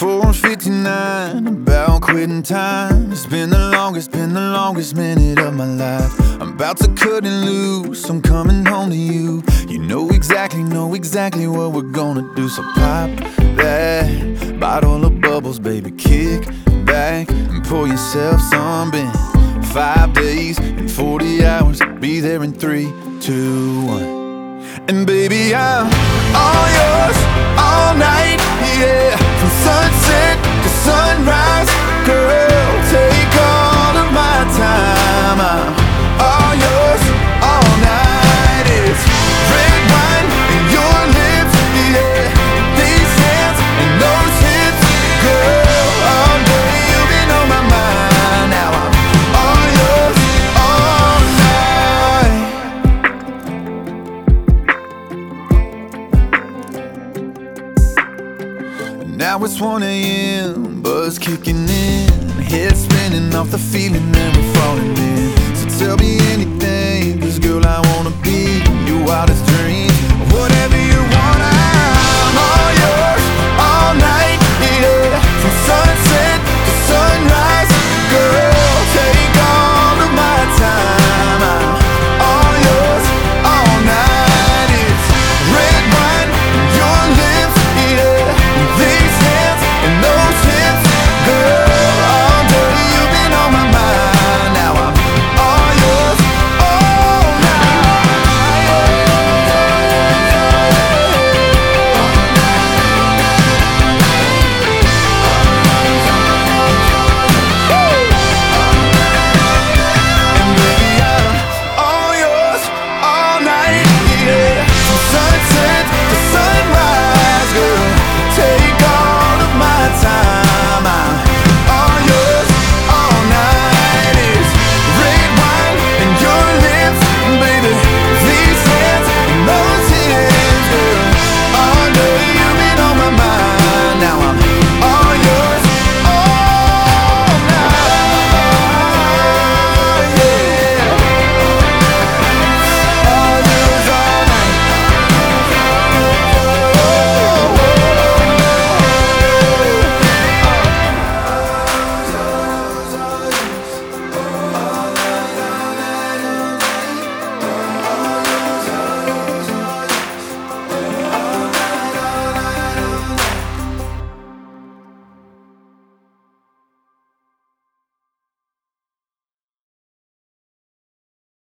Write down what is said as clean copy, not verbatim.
4:59, about quitting time. It's been the longest minute of my life. I'm about to cut it loose, I'm coming home to you. You know exactly what we're gonna do. So pop that bottle of bubbles, baby, kick back and pour yourself some in. 5 days and 40 hours, be there in 3, 2, 1. And baby, I'm all yours, all night, yeah. From sunset to sunrise, girl, take all of my time. I'm all yours, all night. It's red wine and your lips, yeah. These hands and those hips, girl, all day you've been on my mind. Now I'm all yours, all night. Now it's 1 a.m., buzz kicking in, head spinning off the feeling that we're falling in. So tell me anything, 'cause girl, I wanna be your wildest dream. Whatever you want, I'm all yours, all night, yeah. From sunset to sunrise, girl, take all of my time. I'm all yours, all night. It's red wine, your lips, yeah. These hands and those hips, girl, all day you've been on my mind. Now I'm all yours, all And baby, I'm all yours, all night, yeah. From sunset to sunrise, girl, take all of my time. I'm all yours, all night. It's red wine and your lips, baby. These hands and those hips, girl, all day you've been on my mind. Now I'm all